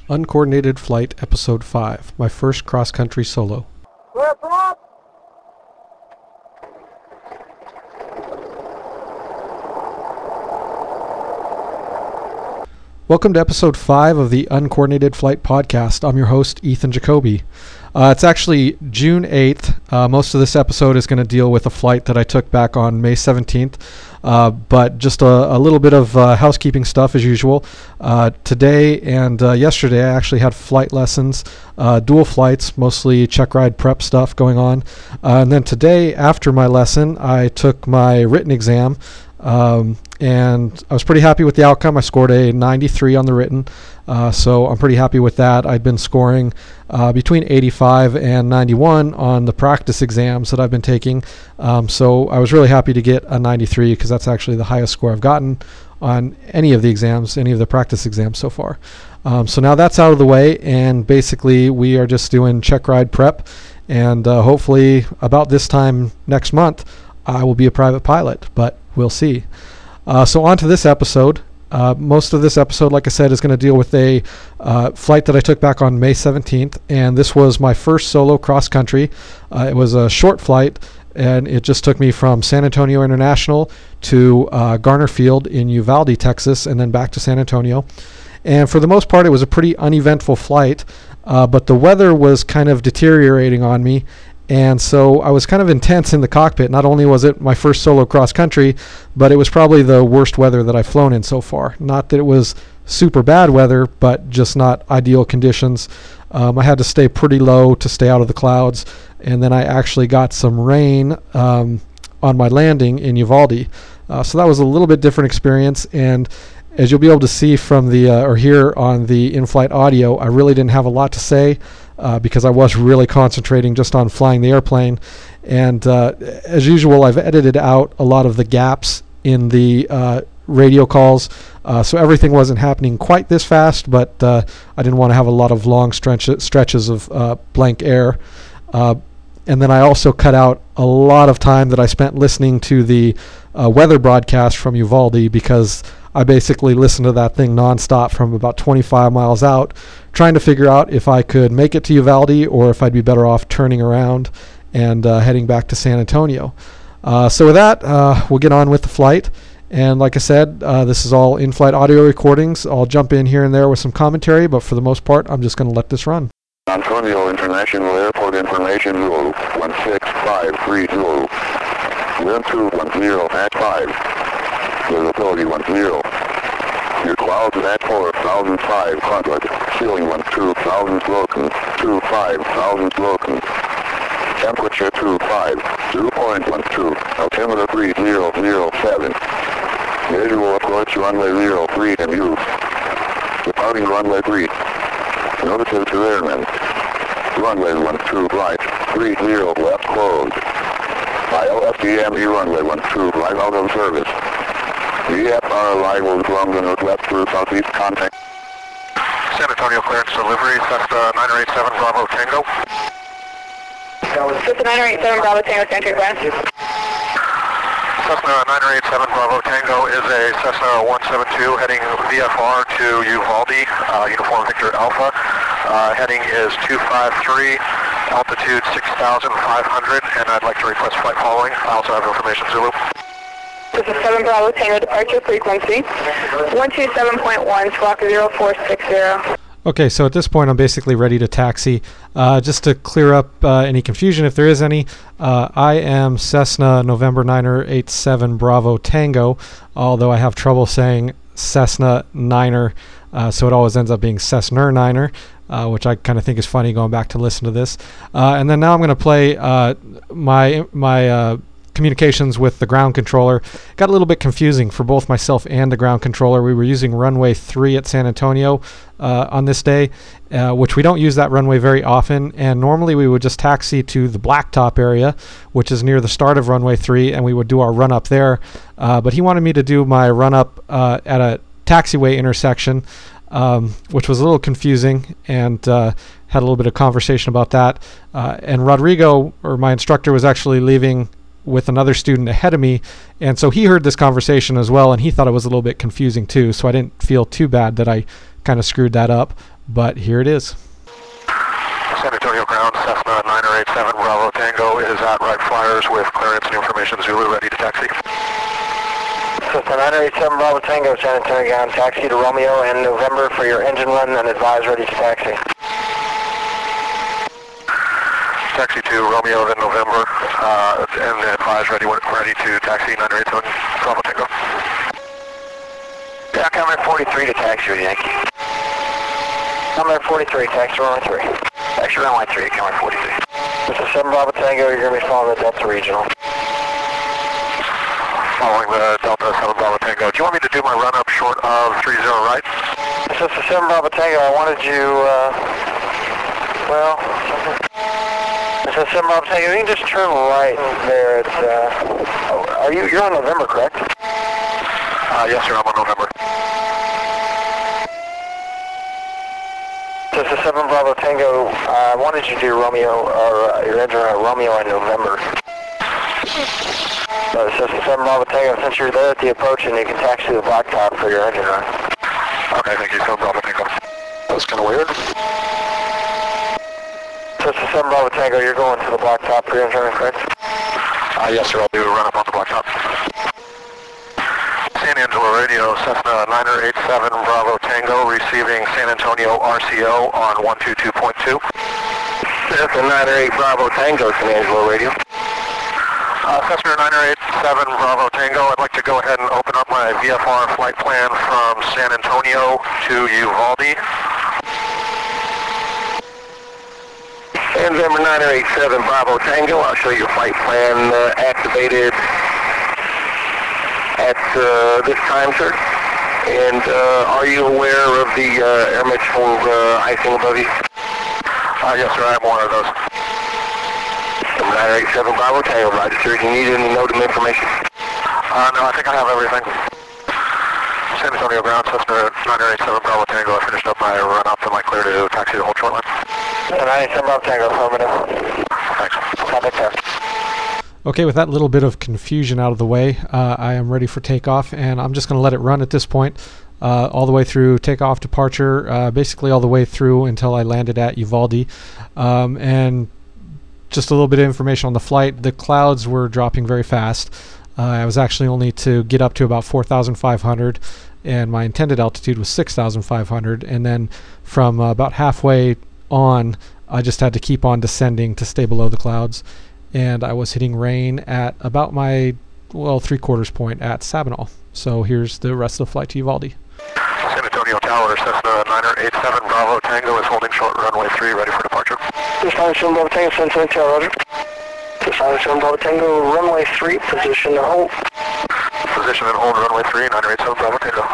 Uncoordinated Flight, Episode 5, my first cross-country solo. Clear prop! Welcome to Episode 5 of the Uncoordinated Flight Podcast. I'm your host, Ethan Jacoby. It's actually June 8th. Most of this episode is going to deal with a flight that I took back on May 17th. But just a little bit of housekeeping stuff as usual. Today and yesterday I actually had flight lessons, dual flights, mostly check ride prep stuff going on. And then today after my lesson I took my written exam. And I was pretty happy with the outcome. I scored a 93 on the written, so I'm pretty happy with that. I'd been scoring between 85 and 91 on the practice exams that I've been taking, so I was really happy to get a 93 because that's actually the highest score I've gotten on any of the exams, any of the practice exams so far. So now that's out of the way, and basically we are just doing check ride prep, and hopefully about this time next month I will be a private pilot, but we'll see. So on to this episode. Most of this episode, like I said, is going to deal with a flight that I took back on May 17th, and this was my first solo cross-country. It was a short flight, and it just took me from San Antonio International to Garner Field in Uvalde, Texas, and then back to San Antonio. And for the most part, it was a pretty uneventful flight, but the weather was kind of deteriorating on me. And so I was kind of intense in the cockpit. Not only was it my first solo cross country, but it was probably the worst weather that I've flown in so far. Not that it was super bad weather, but just not ideal conditions. I had to stay pretty low to stay out of the clouds. And then I actually got some rain on my landing in Uvalde. So that was a little bit different experience. And as you'll be able to see from the or hear on the in-flight audio, I really didn't have a lot to say because I was really concentrating just on flying the airplane. And as usual, I've edited out a lot of the gaps in the radio calls, so everything wasn't happening quite this fast, but I didn't want to have a lot of long stretches of blank air. And then I also cut out a lot of time that I spent listening to the weather broadcast from Uvalde, because I basically listened to that thing nonstop from about 25 miles out, trying to figure out if I could make it to Uvalde or if I'd be better off turning around and heading back to San Antonio. So with that, we'll get on with the flight. And like I said, this is all in-flight audio recordings. I'll jump in here and there with some commentary, but for the most part, I'm just going to let this run. Antonio International Airport information rule 16530. Wind 210 at 5. Visibility 10. Your clouds at 4,500. Ceiling 2,000 broken. 25,000 broken. Temperature 25. 2.12. Altimeter 3007. Visual approach runway 03 in use. Departing runway 3. Notices to airmen. Runway 12 right. 30 left closed. ILFDME runway 12 right out of service. VFR arrival from the northwest through southeast contact. San Antonio clearance delivery, Cessna 987 Bravo Tango. Cessna 987 Bravo Tango, Santa Clara. Cessna 987 Bravo Tango is a Cessna 172 heading VFR to Uvalde, Uniform Victor Alpha. Heading is 253, altitude 6,500, and I'd like to request flight following. I also have information Zulu. This is 7 Bravo Tango departure frequency, 127.1, squawk 0460. Okay, so at this point I'm basically ready to taxi. Just to clear up any confusion, if there is any, I am Cessna November Niner 87 Bravo Tango, although I have trouble saying Cessna Niner, so it always ends up being Cessna Niner, which I kind of think is funny going back to listen to this. And then now I'm going to play my communications with the ground controller. Got a little bit confusing for both myself and the ground controller. We were using runway 3 at San Antonio on this day, which we don't use that runway very often, and normally we would just taxi to the blacktop area, which is near the start of runway 3, and we would do our run up there. But he wanted me to do my run up at a taxiway intersection, which was a little confusing, and had a little bit of conversation about that. And Rodrigo, or my instructor, was actually leaving with another student ahead of me, and so he heard this conversation as well, and he thought it was a little bit confusing too, so I didn't feel too bad that I kind of screwed that up. but here it is. San Antonio ground, Cessna 9087 Bravo Tango is at Wright Flyers with clearance and information Zulu, ready to taxi. Cessna 9087 Bravo Tango, San Antonio ground, taxi to Romeo in November for your engine run and advise ready to taxi. Taxi to Romeo in November and advise ready to taxi 987 Bravo Tango. Yeah, Comair 43 to taxi with Yankee. Comair 43, taxi runway 3. Taxi runway 3, Comair 43. This is 7 Bravo Tango, you're going to be following the Delta Regional. Following the Delta 7 Bravo Tango. Do you want me to do my run up short of 30 right? This is 7 Bravo Tango, I wanted you, this is 7 Bravo Tango, you can just turn right there. It's, you're on November, correct? Yes, sir, I'm on November. This is 7 Bravo Tango. I wanted you to do Romeo, or your engine at Romeo in November. This is 7 Bravo Tango. Since you're there at the approach, and you can taxi the blacktop for your engine run. Okay, thank you, 7 Bravo Tango. That was kind of weird. This is 7 Bravo Tango. You're going to the blacktop for your engine run, correct? Yes, sir, I'll do a run up on the blacktop. San Angelo Radio, Cessna 9087 Bravo Tango, receiving San Antonio RCO on 122.2. Cessna 908 Bravo Tango, San Angelo Radio. Cessna 9087 Bravo Tango, I'd like to go ahead and open up my VFR flight plan from San Antonio to Uvalde. And November 987 Bravo Tango, I'll show you your flight plan activated at this time, sir. And are you aware of the air Mitchell icing above you? Yes, sir, I'm aware of those. Number 987 Bravo Tango, Roger, sir. Do you need any NOTAM information? No, I think I have everything. San Antonio ground, Cessna 987 Bravo Tango. I finished up my run up and my clear to taxi the whole short line. 987 Bravo Tango, affirmative. Thanks. Contact there. Okay, with that little bit of confusion out of the way, I am ready for takeoff, and I'm just going to let it run at this point, all the way through takeoff, departure, basically all the way through until I landed at Uvalde. And just a little bit of information on the flight. The clouds were dropping very fast. I was actually only to get up to about 4,500, and my intended altitude was 6,500, and then from about halfway on, I just had to keep on descending to stay below the clouds. And I was hitting rain at about my, 3/4 point at Sabinal. So here's the rest of the flight to Uvalde. San Antonio Tower, Cessna 9087 Bravo Tango is holding short runway 3, ready for departure. This is 987 Bravo Tango, San Antonio Tower, Roger. This is 987 Bravo Tango, runway 3, position and hold. Position and hold, runway 3, 987 Bravo Tango.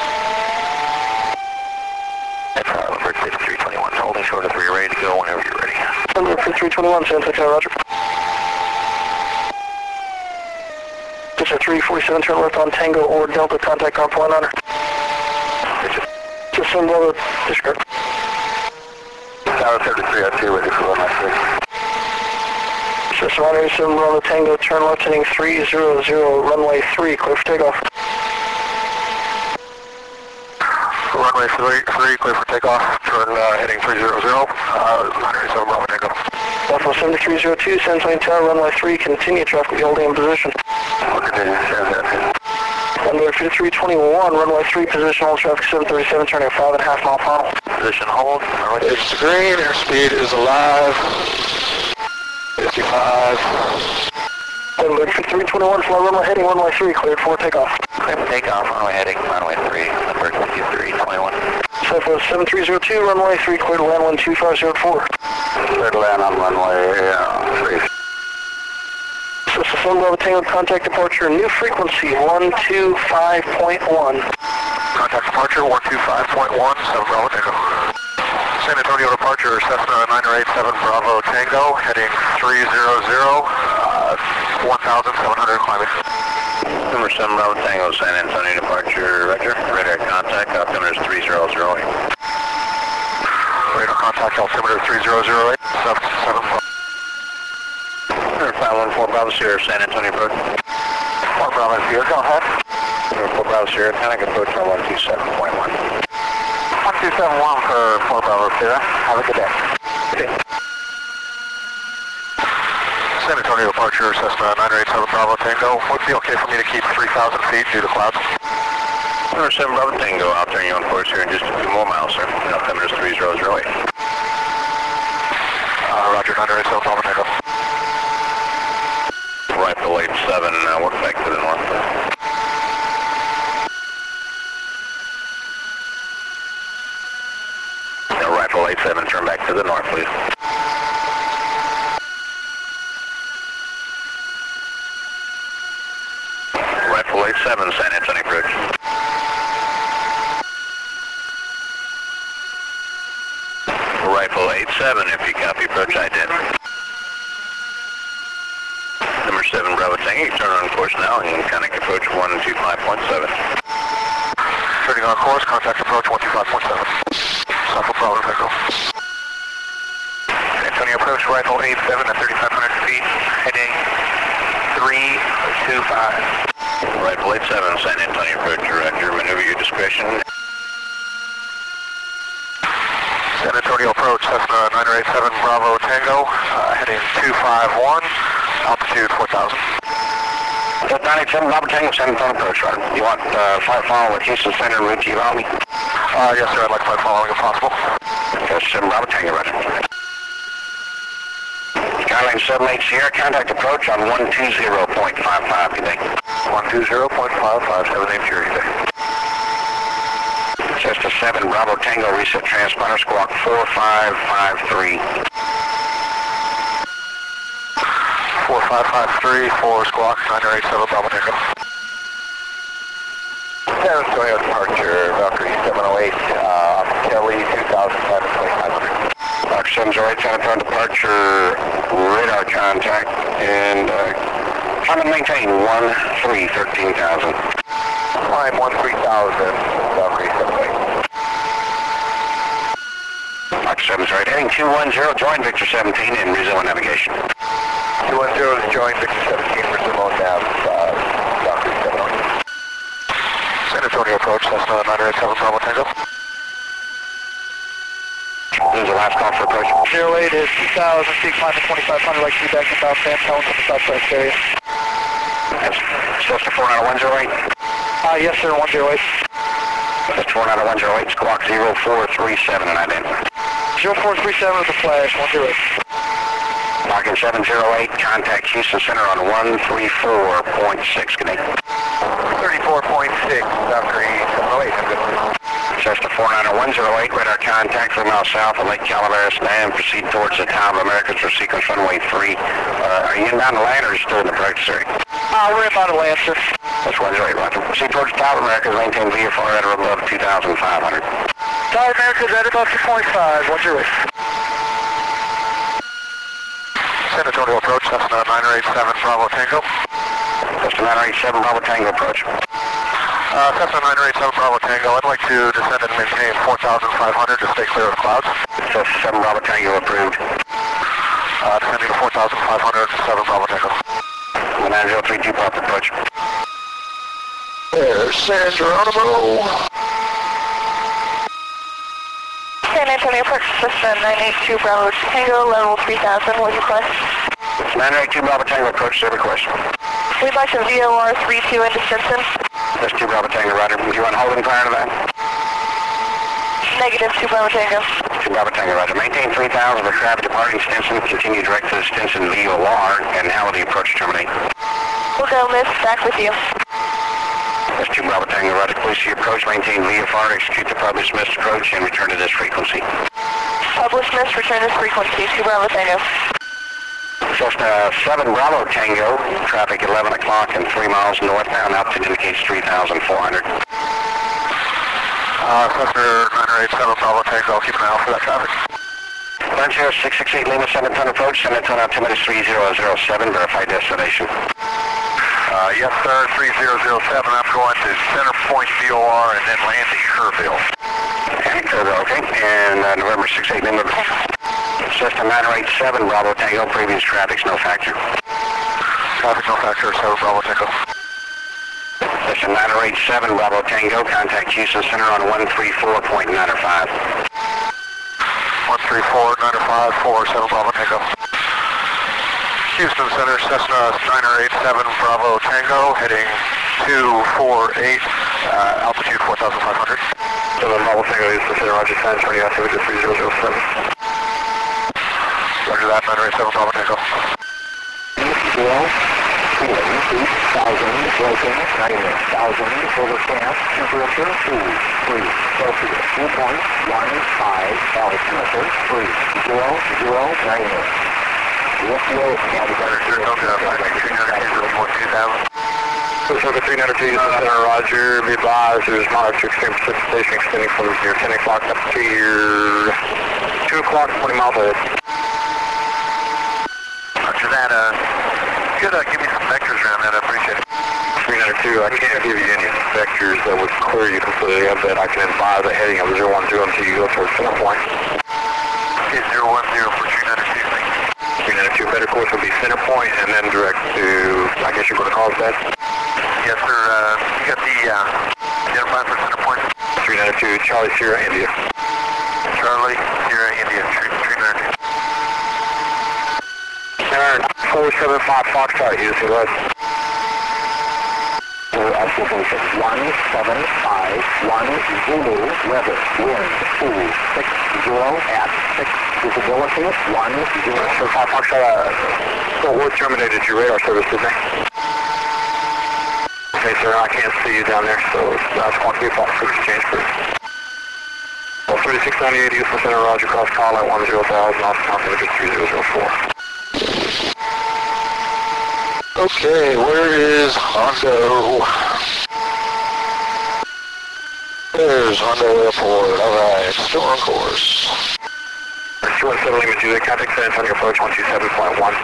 Number 321, holding short of 3, ready to go whenever you're ready. Number 321, San Antonio Tower, Roger. This is 347, turn left on Tango or Delta, contact on point honor. Just send over, discard. Tower 33, I see you ready for runway 3. Just 187 Bravo Tango, turn left heading 300, runway 3, clear for takeoff. Runway 3, clear for takeoff, turn heading 300, 987 Bravo Tango. Buffalo 7302, San Antonio Tower, runway 3, continue traffic holding in position. Runway 5321, runway 3, position hold, traffic 737, turning 5.5 mile final. Position hold, runway 3. It's green, airspeed is alive. 55. Runway 5321, fly runway heading, runway 3, cleared for takeoff. Clear for takeoff, runway heading, runway 3, number 5321. Buffalo 7302, runway 3, clear to land 12504. Clear to land on runway 3. This is 7 Bravo Tango, contact departure, new frequency 125.1. Contact departure 125.1, 7 Bravo Tango. San Antonio departure, Cessna 9087 Bravo Tango, heading 300, 1,700 climbing. Number 7 Bravo Tango, San Antonio departure, roger. Radar contact, altimeter is 3008. Radar contact, altimeter 3008, 7 514 Bravo Sierra, San Antonio approach. 1 Bravo Sierra, go ahead. Number 4 Bravo Sierra, contact approach on 127.1. 1271 for 4 Bravo Sierra. Have a good day. San Antonio departure, Cessna 987 Bravo Tango. Would it be okay for me to keep 3,000 feet due to clouds? Number 7 Bravo Tango, I'll turn you on course here in just a few more miles, sir. Altimeter is 3008. Roger, 987 Bravo Tango. Rifle 87, work back to the north. Rifle 87, turn back to the north, please. Rifle 87, San Antonio approach. Rifle 87, if you copy, approach ident. Number 7 Bravo Tango, you turn on course now and connect approach 125.7. Turning on course, contact approach 125.7. Southwest Bravo Tango. San Antonio approach, Rifle 87 at 3,500 feet, heading 325. Rifle 87, San Antonio approach, Roger, maneuver your discretion. San Antonio approach, Cessna 987 Bravo Tango, heading 251, altitude 4,000. 987 Bravo Tango, San Antonio approach, right? You want flight follow with Houston Center and route to Uvalde? Yes, sir, I'd like flight following if possible. That's 7 Bravo Tango, roger. Skyline 78 Sierra, contact approach on 120.55, good day. 120.55, 7 Fury, good day. Cessna 7 Bravo Tango, reset transponder, squawk 4553. 4553 for squawk 987 Bravo Tango. San Antonio departure, Valkyrie 708, Kelly 2500. Valkyrie 708, San Antonio departure, radar contact, and climb and maintain 13,000. Climb 13,000, Valkyrie 708. Valkyrie 708, heading 210, join Victor 17 and resume navigation. 210 is join Victor 17, resume on nav, Valkyrie 708. San Antonio approach, Cessna 987 Bravo Tango. This is the last call for approach. 08 is 2,000 feet, climb to 2,500, like to be back in South San Antonio from the southwest area. That's Cessna 49108. Yes, sir, 108. That's 49108, squawk 0437 and ident. 0437 is the flash, 108. Falcon 708, contact Houston Center on 134.6, good day. 34.6, Valkyrie 708, I'm good. Cessna 49108, radar contact 3 miles south of Lake Calaveras Dam. Proceed towards the Tower of Americas for sequence runway 3. Are you inbound to land or are you still in the practice area? We're inbound to land, sir. That's 108, roger. Proceed towards the Tower of Americas, maintain VFR at or above 2,500. Tower of Americas at about 2.5, 108. San Antonio approach, Cessna 987 Bravo Tango. Cessna 987 Bravo Tango approach. Cessna 987 Bravo Tango, I'd like to descend and maintain 4,500 to stay clear of clouds. Cessna 7 Bravo Tango approved. Descending to 4,500, 7 Bravo Tango. 9032 Pop approach. There's San Geronimo. San Antonio approach, Cessna 982 Bravo Tango, level 3,000, what request? 982 Bravo Tango approach, sir, request. We'd like to VOR 32 into Stinson. That's 2 Bravo Tango, roger. Do you want holding prior to that? Negative 2 Bravo Tango. 2 Bravo Tango, roger. Maintain 3,000 for traffic departing Stinson. Continue direct to the Stinson VOR, and how will the approach terminate? We'll go, miss. Back with you. That's 2 Bravo Tango, roger. Please see approach, maintain VFR, execute the published missed approach, and return to this frequency. Published miss, return this frequency. 2 Bravo Tango. Cessna 7 Bravo Tango, traffic 11 o'clock and 3 miles northbound, altitude indicates 3,400. Cessna 987 Bravo Tango, keep an eye out for that traffic. Lunch 0668 Lima, San Antonio approach, San Antonio altimeter 3007, verify destination. Yes, sir, 3007. I'm going to Center Point VOR and then landing Kerrville. And Kerrville, okay. And November 68 Lima. Cessna 987 Bravo Tango, previous traffic's no factor. Traffic no factor, 7 Bravo Tango. Listen, 987 Bravo Tango, contact Houston Center on 134.905. 134.905 for 7 Bravo Tango. Houston Center, Cessna 987 Bravo Tango, heading 248, altitude 4,500. 7 Bravo Tango, Houston Center, Roger, San Antonio, altimeter 3007. Roger that, 987 Bravo Tango. 8,000, broken, 90,000, overcast, temperature 2, 3, Celsius, 2.15, altimeter 3, 0, 90. Circle 392, Houston Center, Roger, be advised, there's moderate to extreme precipitation extending from your 10 o'clock up to your 2 o'clock, 20 miles ahead. Roger that, you could give me some vectors around that, I appreciate it. 392, I can't give you any vectors that would clear you completely, but I can advise a heading of 010 until you go towards center point. Okay, 010 for 392, thank you. 392, better course would be center point and then direct to, I guess you're going to call it that? Yes, sir, you got the identified for center point? 392, Charlie Sierra, India. Charlie Sierra, India, 392. 475 Foxtrot, Houston, go ahead. Observation 175, 1 Zulu, weather, wind 260 at 6, visibility 10. So 5 Foxtrot, Fort Worth terminated your radar service, didn't they? Okay, sir, I can't see you down there, so that's going to be Fox 6 exchange for 3698 Houston Center, Roger, cross call at 10,000, off altimeter 3004. Okay, where is Hondo? There's Hondo Airport. Alright, still on course. 217 Lima Juliet, contact San Antonio approach 127.1.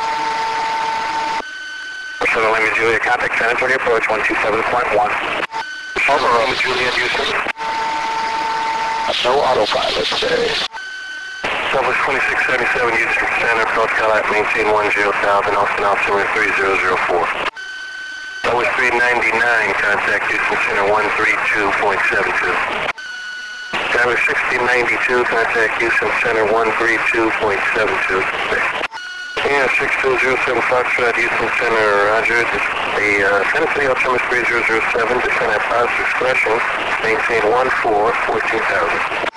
7 Lima Juliet, contact San Antonio approach 127.1. Lima Juliet, Houston. No autopilot today. Southwest 2677 Houston Center, cross call at maintain 10,000, Austin altimeter 3004. Southwest 399, contact Houston Center 132.72. Southwest 1692, contact Houston Center 132.72. Yeah, 6207 Foxtrot, Houston Center, Roger. The Tennessee altimeter 3007, descend at positive expression, maintain 14,000.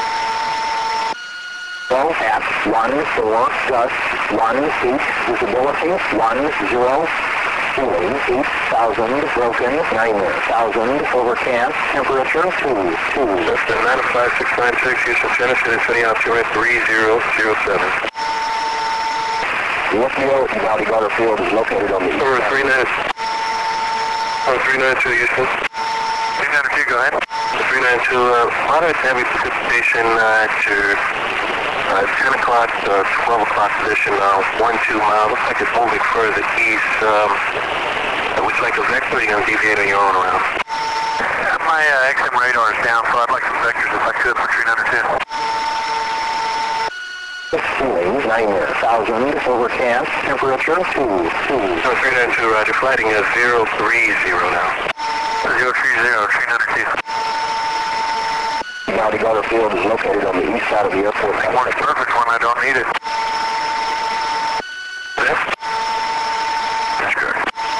At 14, gust 1 feet, visibility 10, ceiling 8,000, broken 9,000, overcast, temperature 2. Listen, 95696 Houston Center, San Antonio altimeter 3007. Woodville, Valley Garter Field is located on the east Over side. 392 Houston. 392, go ahead. 392, moderate to heavy precipitation at your 10 o'clock, 12 o'clock position, 12 miles. Looks like it's moving further east. Would you like a vector or are you going to deviate on your own around? My XM radar is down, so I'd like some vectors if I could for 392. Ceiling 9,000, overcast, temperature 2. So 392, Roger. Flighting is 030 now. 030, 392. Valley Garter Field is located on the east side of the airport. It works perfect when I don't need it. That's good.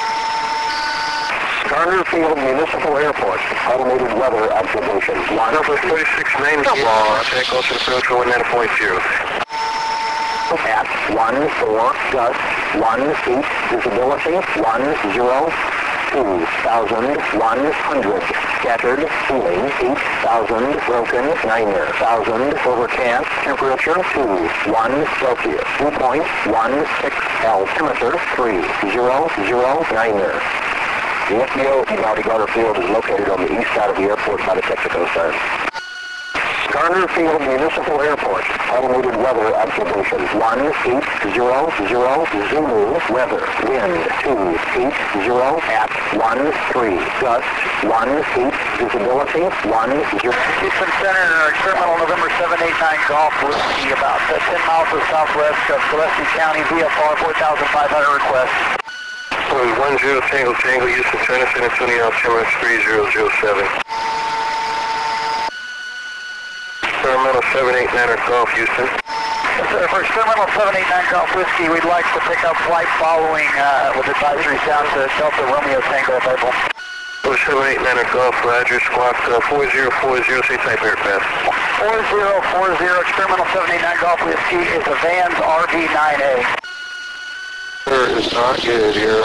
Garner Field Municipal Airport, automated weather observation. Southwest 3690, contact Ocean Approach 190.0. At 14, gust 1 feet, visibility 1,100, scattered, ceiling 8,000, broken 9,000, overcast, temperature 1 Celsius, 2.16, altimeter 3009. The FBO Valley Garter Field is located on the east side of the airport by the Texaco sign. Garner Field Municipal Airport, automated weather observation 180 Zulu, weather, wind 280 at 13, gust 18, visibility 10. Houston Center, terminal November 789 Golf, Whiskey, about 10 miles to southwest of Gillespie County, VFR 4,500 request. 10 Tango Tango, Houston, China, San Antonio, altimeter 3007. Experimental 789 Golf, Houston. For Experimental 789 Golf Whiskey, we'd like to pick up flight following with advisory down to Delta Romeo Tango Purple. 789 Golf, Roger, squawk 4040, say type aircraft. 4040, Experimental 789 Golf Whiskey is a Vans RV9A. Is not good here.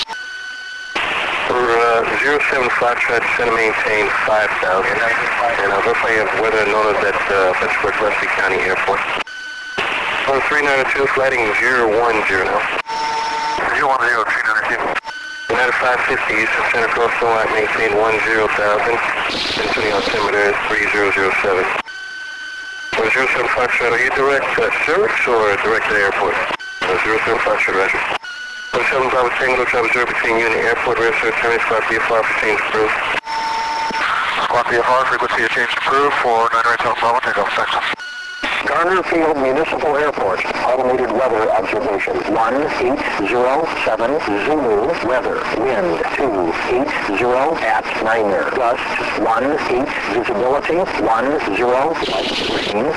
For 07 Foxtrot, center maintain 5,000. And I'll verify you have weather notice at Pittsburgh, Wesley County Airport. On 392, flighting 010 now. 010, 392. United 550, Houston Center, cross the line, maintain 10,000. San Antonio altimeter 3007. For 07 Foxtrot, are you direct service or direct to the airport? 07 Foxtrot, Roger. 07 Bravo Tango, travel 0 between you and the airport, register attorney, squawk VFR for change approved. Squawk VFR, frequency of change approved for 987 Bravo Tango, thanks. Garner Field Municipal Airport, automated weather observation. 1807 Zulu, weather, wind 280 at Niner, gust 18, visibility 10, light green,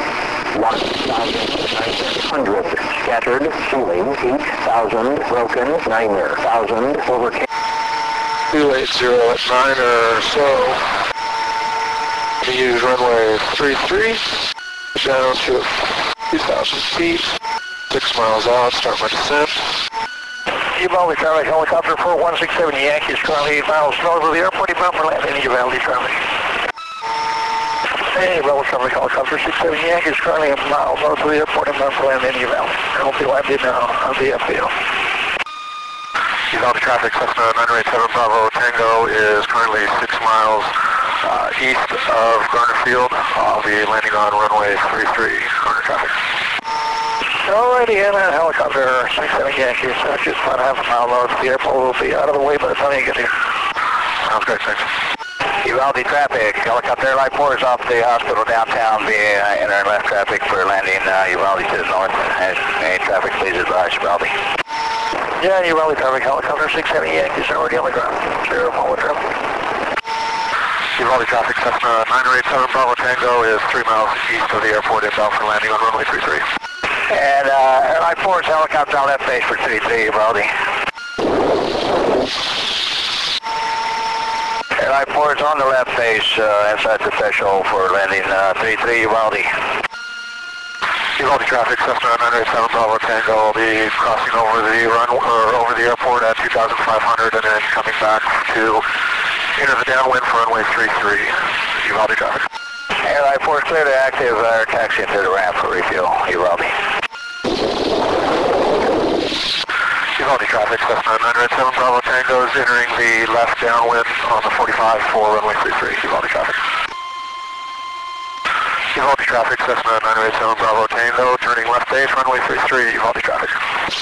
1,900, scattered, ceiling 8,000, broken, Niner, 1,000, overcast. 280 at Niner, so we use runway 33. Down to 2,000 feet, 6 miles out, start my descent. Uvalde Traffic Helicopter 4167 Yankees, currently 8 miles north of the airport, inbound for landing in Uvalde Traffic. Hey, Uvalde Traffic Helicopter 67 Yankees, currently 8 miles north of the airport, inbound for landing in Uvalde. I hope you landed now on the FBO. Uvalde Traffic, Cessna 987 Bravo Tango is currently 6 miles east of Garner Field. I'll be landing on runway 33, Garner Traffic. Alrighty, and a helicopter 67 Yankees, just about half a mile north of the airport. We'll be out of the way by the time you get here. Sounds great, thanks. Uvalde Traffic, helicopter Airline 4 is off the hospital downtown via enter left traffic for landing Uvalde to the north. Any traffic, please advise Uvalde. Yeah, Uvalde Traffic Helicopter 67 Yankees are already on the ground. 0 forward traffic. Uvalde Traffic, Cessna 987 Bravo Tango is 3 miles east of the airport, inbound for landing on runway 33. And Airline 4's helicopter on left base for 33, Uvalde. Airline 4 is on the left base inside the threshold for landing 33, Uvalde. Uvalde Traffic, Cessna 987 Bravo Tango will be crossing over the airport at 2,500 and then coming back to enter the downwind for runway 33, Uvalde Traffic. Airline 4 is clear to active taxi into the ramp for refuel, Uvalde. Uvalde Traffic, Cessna 987 Bravo Tango is entering the left downwind on the 45 for runway 33, Uvalde Traffic. Uvalde Traffic, Cessna 987 Bravo Tango, turning left base, runway 33, Uvalde Traffic.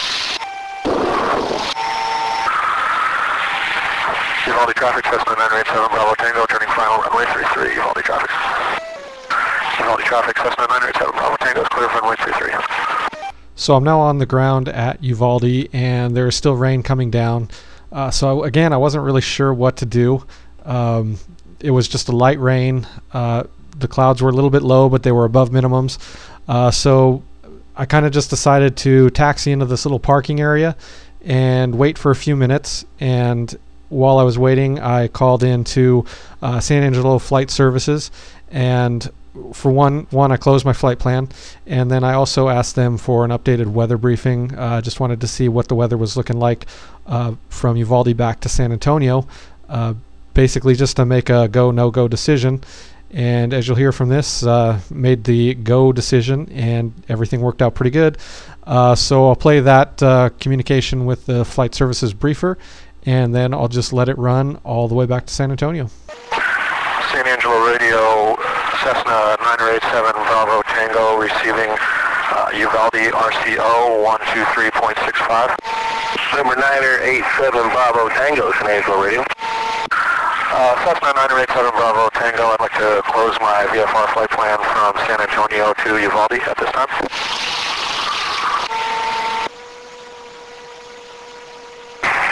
Uvalde Traffic, Cessna 987 Bravo Tango, turning final runway 33, Uvalde Traffic. Uvalde Traffic, Cessna 987 Bravo Tango is clear for runway 33. So I'm now on the ground at Uvalde, and there is still rain coming down. So again, I wasn't really sure what to do. It was just a light rain. The clouds were a little bit low, but they were above minimums. So I kind of just decided to taxi into this little parking area and wait for a few minutes. And while I was waiting, I called into San Angelo Flight Services, and for one, I closed my flight plan, and then I also asked them for an updated weather briefing. Just wanted to see what the weather was looking like from Uvalde back to San Antonio, basically just to make a go, no-go decision. And as you'll hear from this, made the go decision, and everything worked out pretty good. So I'll play that communication with the Flight Services briefer, and then I'll just let it run all the way back to San Antonio. San Angelo Radio, Cessna 987 Bravo Tango, receiving Uvalde RCO 123.65. Number 987 Bravo Tango, San Angelo Radio. Cessna 987 Bravo Tango, I'd like to close my VFR flight plan from San Antonio to Uvalde at this time.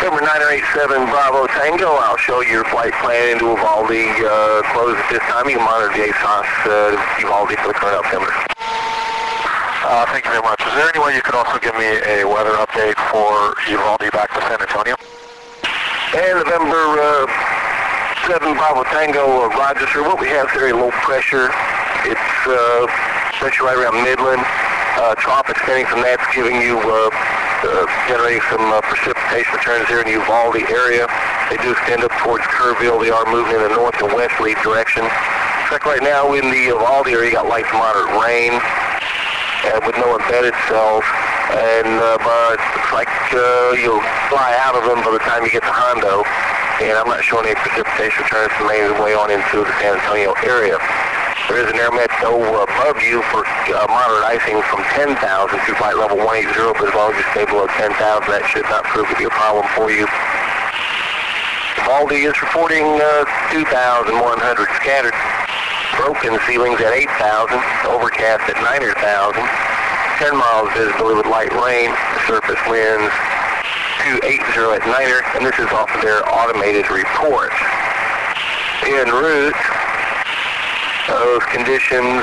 November 987 Bravo Tango, I'll show you your flight plan into Uvalde. Closed at this time. You can monitor the ASOS Uvalde for the current altimeter. Thank you very much. Is there any way you could also give me a weather update for Uvalde back to San Antonio? And November 7 Bravo Tango, Roger, sir. What we have is very low pressure. It's pressure right around Midland. Trough extending from that's giving you generating some precipitation returns here in the Uvalde area. They do extend up towards Kerrville. They are moving in the north and westerly direction. In fact, right now in the Uvalde area, you got light to moderate rain with no embedded cells. And but it looks like you'll fly out of them by the time you get to Hondo. And I'm not showing any precipitation returns to make its way on into the San Antonio area. There is an air met above you for moderate icing from 10,000 to flight level 180, but as long as you stay below 10,000, that should not prove to be a problem for you. Uvalde is reporting 2,100 scattered. Broken ceilings at 8,000, overcast at 900,000. 10 miles visibility with light rain, surface winds 280 at Niner, and this is off of their automated report. En route, those conditions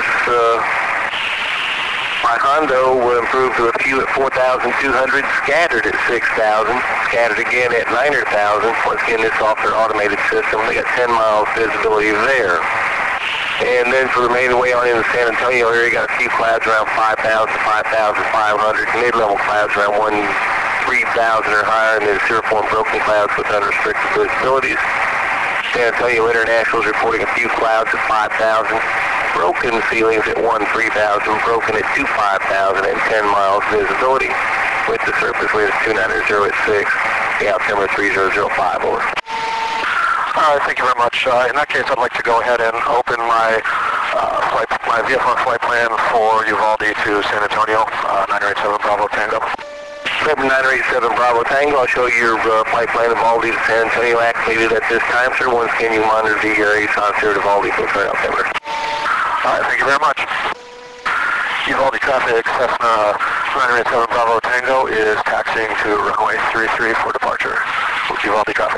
by Hondo will improve to a few at 4,200, scattered at 6,000, scattered again at 900,000. Once again, this off their automated system. They got 10 miles visibility there. And then for the remaining way on in the San Antonio area, you got a few clouds around 5,000 to 5,500, mid-level clouds around 3,000 or higher, and then cirriform broken clouds with unrestricted visibilities. San Antonio International is reporting a few clouds at 5,000, broken ceilings at 3,000, broken at 5,000, and 10 miles visibility. With the surface wind is 290 at 6, the altimeter 3005 over. All right, thank you very much. In that case, I'd like to go ahead and open my VFR flight plan for Uvalde to San Antonio, 987 Bravo Tango. November 987 Bravo Tango, I'll show you your flight plan of Uvalde to San Antonio activated at this time, sir. Once again, you monitor the ASOS here at Uvalde for the current altimeter. All right, thank you very much. Uvalde traffic, Cessna 987 Bravo Tango is taxiing to runway 33 for departure. Uvalde traffic.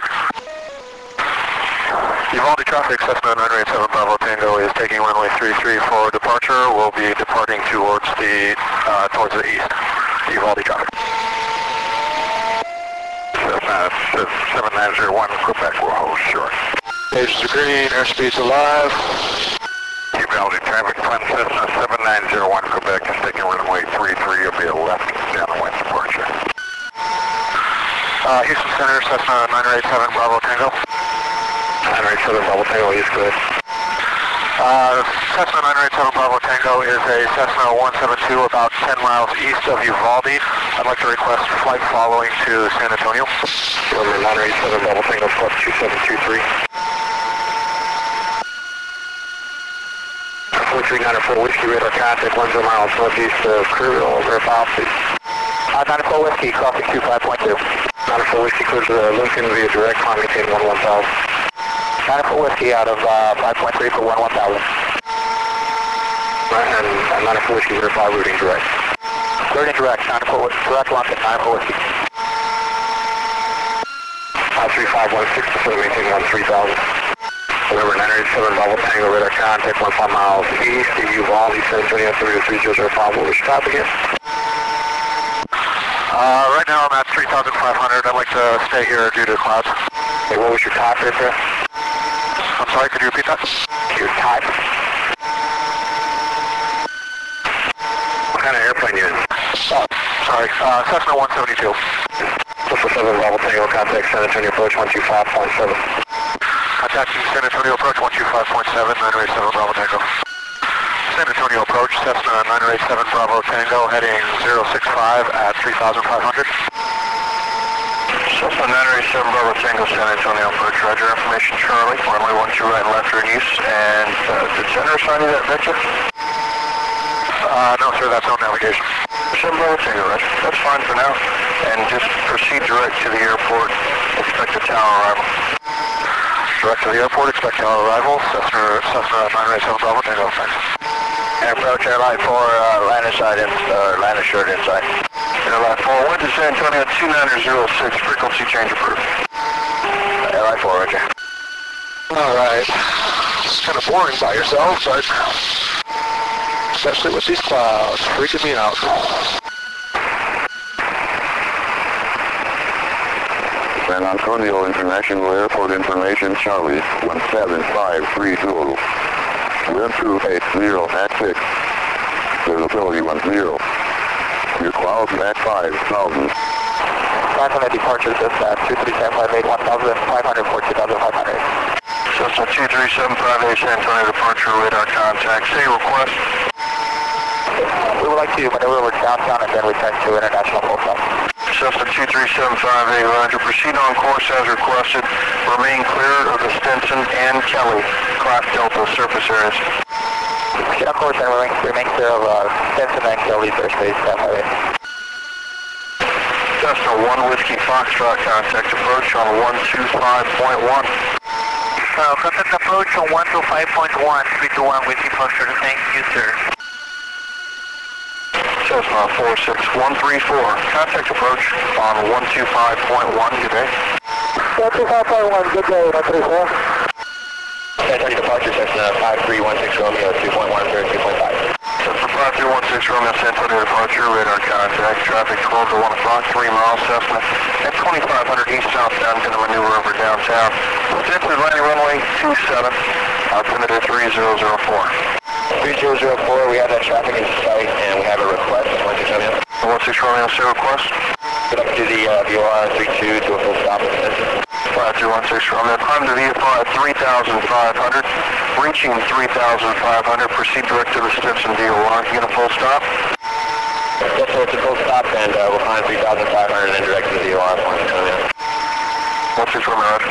Uvalde traffic, Cessna 987 Bravo Tango is taking runway 33 for departure. We'll be departing towards the east. Uvalde traffic. Cessna 7901 Quebec will hold short. Stations are green, airspeed's alive. Uvalde traffic, Cessna 7901 Quebec is taking runway 33. You'll be a left downwind departure. Houston Center, Cessna 987 Bravo Tango. 987 Bravo Tango is good. Cessna 987 Bravo Tango is a Cessna 172 about 10 miles east of Uvalde. I'd like to request flight following to San Antonio. Number 987 Bravo Tango plus 2723. 4394 Whiskey Radar contact 10 miles northeast of Kerrville, verify please. 94 Whiskey, crossing 25.2. 94 Whiskey clears Lincoln via direct, climb maintain 11000. 94 Whiskey out of 5.3 for 11000. And 94 Whiskey verify routing direct. Routing direct, 94 direct launch at 94 Whiskey. 3516 Pacific maintain 3000. November 987 Bravo Tango radar contact 15 miles east of Uvalde, San Antonio 303005. What was your top again? Right now I'm at 3,500. I'd like to stay here due to clouds. Okay, what was your top aircraft? I'm sorry, could you repeat that? Your type? What kind of airplane you in? Sorry, Cessna 172. Cessna 7 Bravo Tango contact San Antonio approach 125.7. Contacting San Antonio approach 125.7, 987 Bravo Tango. San Antonio approach, Cessna 987 Bravo Tango, heading 065 at 3,500. Cessna 987 Bravo Tango, San Antonio approach, roger, information Charlie, runway 12 right and left are in use, and did center assign you that vector? No sir, that's no navigation. 7 Bravo Tango, roger, that's fine for now, and just proceed direct to the airport, expect a tower arrival. Direct to the airport, expect tower arrival, Cessna 987 Bravo Tango, thanks. And approach airline for land aside, land assured inside. Airline 4, wind to San Antonio 2906, frequency change approved. Airline 4, roger. Alright. It's kind of boring by yourself, but especially with these clouds, freaking me out. San Antonio International Airport information, Charlie 17532. Wind 280 at 6. Visibility 10. Your clouds at 5,000. Cessna departure dispatch 23758 1,500 for 2,500. Cessna 23758 San Antonio departure radar contact. Say request. We would like to maneuver over downtown and then return to international full stop. Cessna 23758, roger. Proceed on course as requested. Remain clear of the Stinson and Kelly Class Delta surface areas. Proceed on course and remain clear of Stinson and Kelly's airspace. Cessna 1 Whiskey Foxtrot, contact approach on 125.1. Contact approach on 125.1, 321 Whiskey Foxtrot. Thank you, sir. Cessna 46134, contact approach on 125.1, good day. 125.1, good day, 134. San Antonio departure, Cessna 5316 Romeo, 2.1, 2.5. Cessna 5316 Romeo, San Antonio departure, radar contact, traffic 12 to 1 o'clock, 3 miles, Cessna at 2500 east southbound, going to maneuver over downtown. Potentially landing runway 27, altimeter 3004. 3004, we have that traffic in sight and we have a request, 16 Romeo. 16 Romeo, say request. Get up to the VOR 32 to a full stop at Stinson. 5216 Romeo, climb to VFR at 3,500, reaching 3,500, proceed direct to the Stinson DOR, get a full stop. Yes, sir, it's a full stop and we'll climb 3,500 and then direct to the VOR, 16 Romeo. 16 Romeo, roger.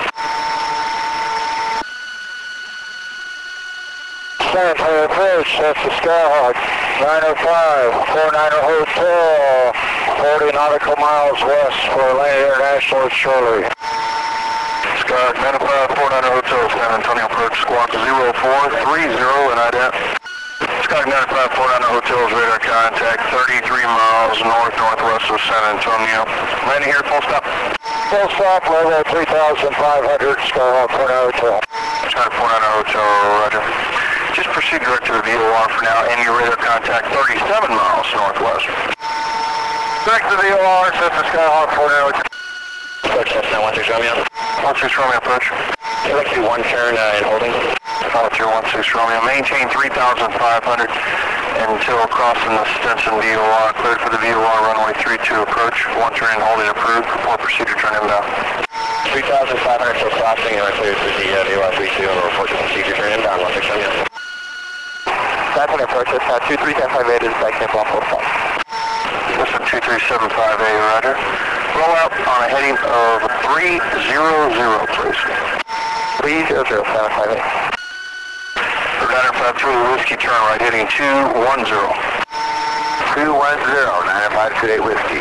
San Antonio approach, that's the Skyhawk, 905, 49er Hotel, 40 nautical miles west for Atlanta International, Shirley. Skyhawk 905, 49er Hotel, San Antonio approach, squawk 0430 and ident. Skyhawk 905, 49er Hotel's radar contact, 33 miles northwest of San Antonio. Landing here, full stop. Full stop, level 3,500, Skyhawk 49er Hotel. Skyhawk 49er Hotel, roger. Just proceed direct to the VOR for now, and your radar contact 37 miles northwest. Direct to the VOR, Cessna Skyhawk 49er. Approach Cessna 16 Romeo. 16 Romeo approach. I'd like to do one turn and holding. 0216 Romeo, maintain 3,500 until crossing the Stinson VOR, cleared for the VOR runway 32 approach, one turn and holding approved, report procedure turn inbound. 3,500 till crossing and cleared for the VOR 32 and report to procedure turn inbound, 16 Romeo. That's an approach, that's 23758 is back in full stop. This is 23758, roger. Roll out on a heading of 300, please. 300, 758. Gunner 53 Whiskey, turn right, heading 210. 210, 9528 Whiskey.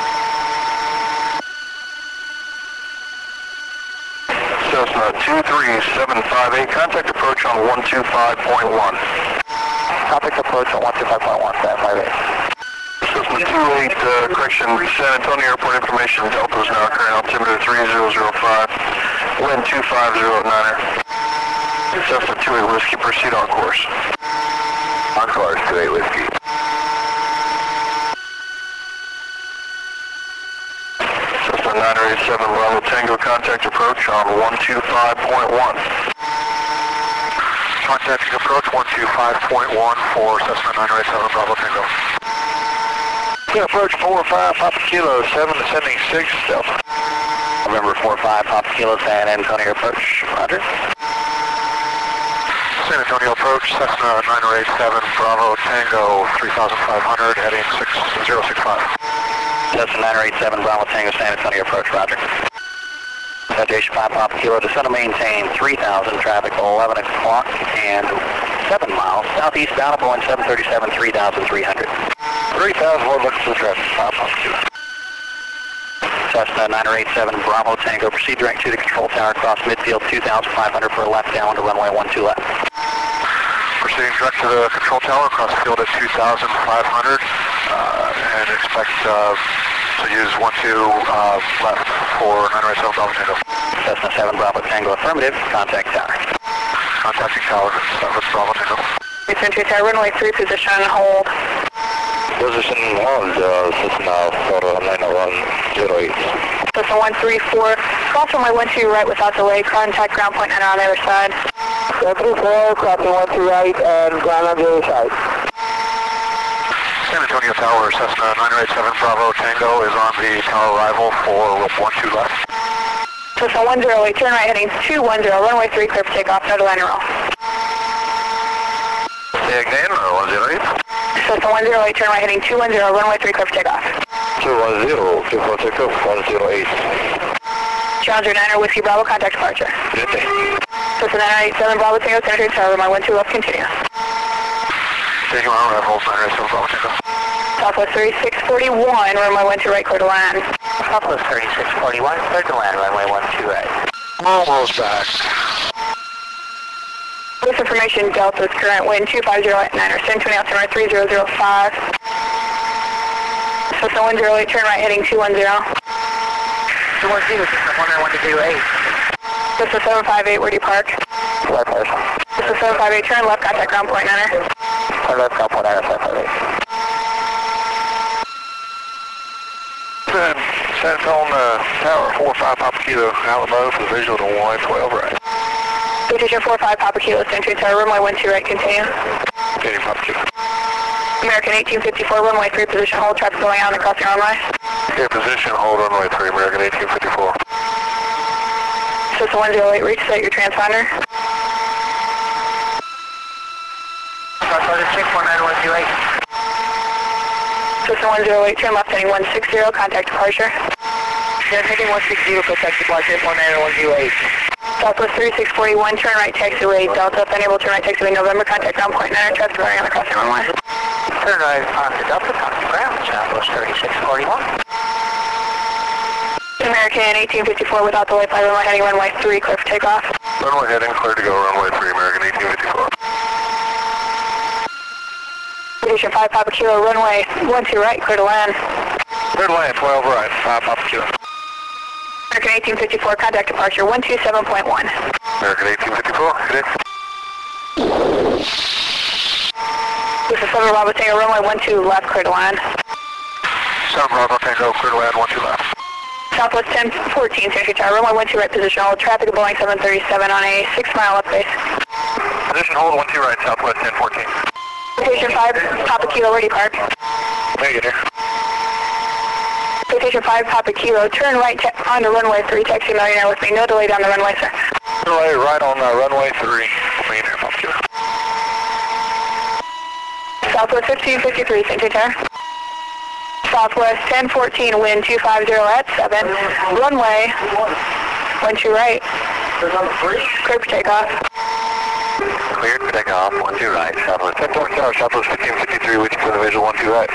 Cessna 23758, contact approach on 125.1. Contact approach on 125.1, 758. Cessna 28, correction, San Antonio Airport information, Delta is now occurring, altimeter 3005, wind 250 at 9er. Cessna 28 Whiskey, proceed on course. On course, 28 Whiskey. Cessna 987 Bravo Tango, contact approach on 125.1. Contacting approach 125.1 for Cessna 987 Bravo Tango. Yeah, approach 45 Papa Kilo, 7 descending 6 Delta. November 45 Papa Kilo, San Antonio approach, roger. San Antonio approach, Cessna 987 Bravo Tango 3,500 heading 6065. Cessna 987 Bravo Tango, San Antonio approach, roger. Citation 5 Papa Kilo, descend and maintain 3,000, traffic 11 o'clock and 7 miles. Southeast bound, Boeing 737, 3,300. 3,000, we're looking for traffic, 5 Papa Kilo. Cessna 987 Bravo Tango, proceed direct to the control tower, cross midfield 2,500 for a left down to runway 12 left. Proceeding direct to the control tower, across the field at 2,500. and expect to use 12 left for 907 Bravo Tango. Cessna 7 Bravo Tango, affirmative. Contact tower. Contacting tower, 7 Bravo Tango. Center Tower, runway 3, position hold. Position hold, Cessna for 90108. Cessna 134, cross runway 12 right without delay, contact ground point 9 on the other side. 134, crossing 12 right and ground on the other side. San Antonio Tower, Cessna 987 Bravo Tango is on the tower arrival for 12 left. Cessna 108, turn right heading 210, runway 3, clear for takeoff, no delay and roll. Say again, 108. Cessna 108, turn right heading 210, runway 3, clear for takeoff. 210, clear for takeoff, 108. Challenger 9 Whiskey Bravo, contact departure. Good day. Cessna 987 Bravo Tango, Center Tower, runway 12 left, continue. Taking on arrival, 987 Bravo Tango. Southwest 3641, runway 12 right, clear to land. Southwest 3641, clear to land, runway 12 right. Almost back. This information, Delta's current wind 250 at 9 or San Antonio, altimeter 3005. Cessna 108, turn right heading 210. 210, Cessna 101-08. Cessna 758, where do you park? Left person. Cessna 758, turn left, contact ground point 9er. Turn left, ground point 9 758. San Antonio Tower, 45 Papa Kilo, Alamo for visual to 112 right. Position 45 Papa Kilo, San Antonio Tower, runway 12 right, continue. Continue Papa Kilo. American 1854, runway 3, position hold, traffic going out and crossing runway. Okay, position, hold runway 3, American 1854. Cessna 108, reset your transponder. Southwest 619-128. Cessna 108, turn left heading 160, contact departure. Heading 160, contact departure 191-108. Southwest 3641, turn right taxiway, Delta, unable to turn right taxiway, November, contact ground point 9, traffic running on the crossing runway. Turn right onto Delta, contact ground, Southwest 3641. American 1854, without delay, fly runway heading runway 3, clear for takeoff. Runway heading, clear to go, runway 3, American 1854. Position 5 Papa Kilo, runway 12 right, clear to land. Clear to land, 12 right, 5 Papa Kilo. American 1854, contact departure 127.1. American 1854, hit it. This is 7 Bravo Tango, runway 12 left, clear to land. 7 Bravo Tango, clear to land, 12 left. Southwest 1014, Santry Tower, runway 12 right, position hold, traffic of Boeing 737 on a 6-mile up base. Position hold, 12 right, Southwest 1014. Station 5 Papa Kilo, where do you park? There you go. Station 5 Papa Kilo, turn right onto runway 3, taxi Millionaire with me, no delay down the runway, sir. Runway right on runway 3, Millionaire Papa Kilo. Southwest 1553, Santry Tower. Southwest 1014, wind 250 at 7, runway 12 right. Clear for takeoff. Cleared for takeoff, 12 right, Southwest 1014 Tower, Southwest 1553, waiting for the visual 12 right.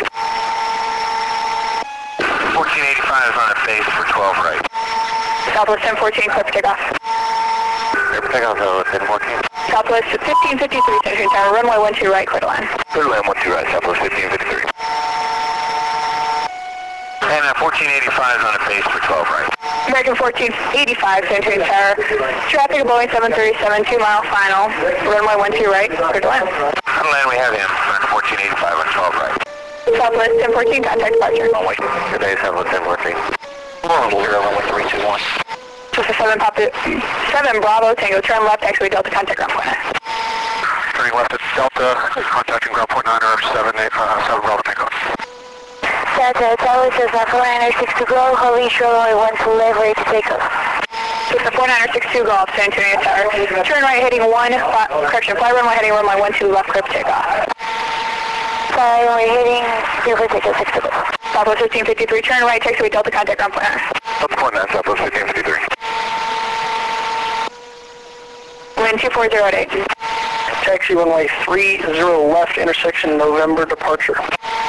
1485 is on a base for 12 right. Southwest 1014, clear for takeoff. Clear for takeoff, Southwest 1014. Southwest 1553, Santry Tower, runway 12 right, clear to land. Clear to land, 12 right, Southwest 1553. And 1485 is on a base for 12 right. American 1485, Santry Tower, traffic of Boeing 737, 2-mile final, runway 12 right, clear to land. On land we have him, 1485 on 12 right. Southwest 1014, contact departure. Oh wait, good day, Southwest 1014. Zero, runway 321. This is 7 Bravo Tango, turn left, taxiway Delta, contact ground point 9. Turning left at Delta, contacting ground point 9 or 7 Bravo Tango. Delta Tower, Cessna 4962 Golf, Holy runway 12 left, ready to take off. Cessna 4962 Golf, San Antonio Tower, turn right heading 1, fly runway heading runway 12 left, clear for takeoff. Fly runway heading 0 for takeoff, 6 to go. Southwest 1553, turn right, taxiway Delta, contact ground point 9. Delta point 9, Southwest 1553. Wind 2408. Taxi runway 30 left, intersection November departure.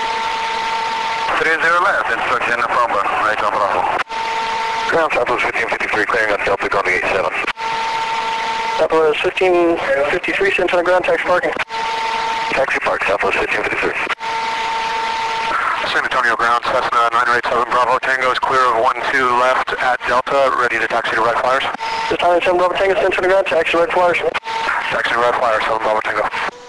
30 left, instruction November, right on Bravo. Ground Southwest 1553, clearing on Delta, going to gate 7. Southwest 1553, Central ground, taxi parking. Taxi park, Southwest 1553. San Antonio ground, Cessna 987 Bravo Tango is clear of 12 left at Delta, ready to taxi to Red Flyers. This 987 Bravo Tango, San Antonio ground, taxi to Red Flyers. Taxi to Red Flyers, 7 Bravo Tango.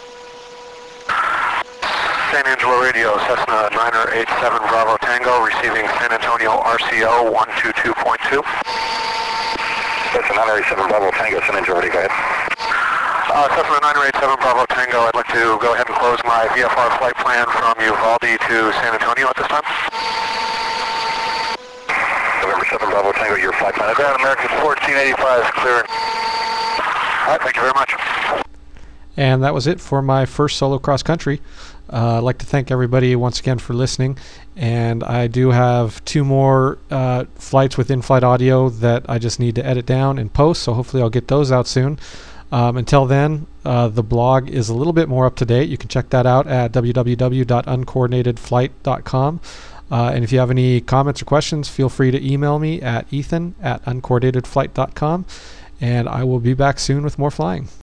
San Angelo Radio, Cessna 987 Bravo Tango, receiving San Antonio RCO 122.2. Cessna 987 Bravo Tango, San Angelo Radio, go ahead. Cessna 987 Bravo Tango, I'd like to go ahead and close my VFR flight plan from Uvalde to San Antonio at this time. November 7 Bravo Tango, your flight plan. Ground American 1485, clear. All right, thank you very much. And that was it for my first solo cross country. I'd like to thank everybody once again for listening, and I do have 2 more flights with in-flight audio that I just need to edit down and post, so hopefully I'll get those out soon. Until then, the blog is a little bit more up to date. You can check that out at www.uncoordinatedflight.com. And if you have any comments or questions, feel free to email me at ethan@uncoordinatedflight.com, and I will be back soon with more flying.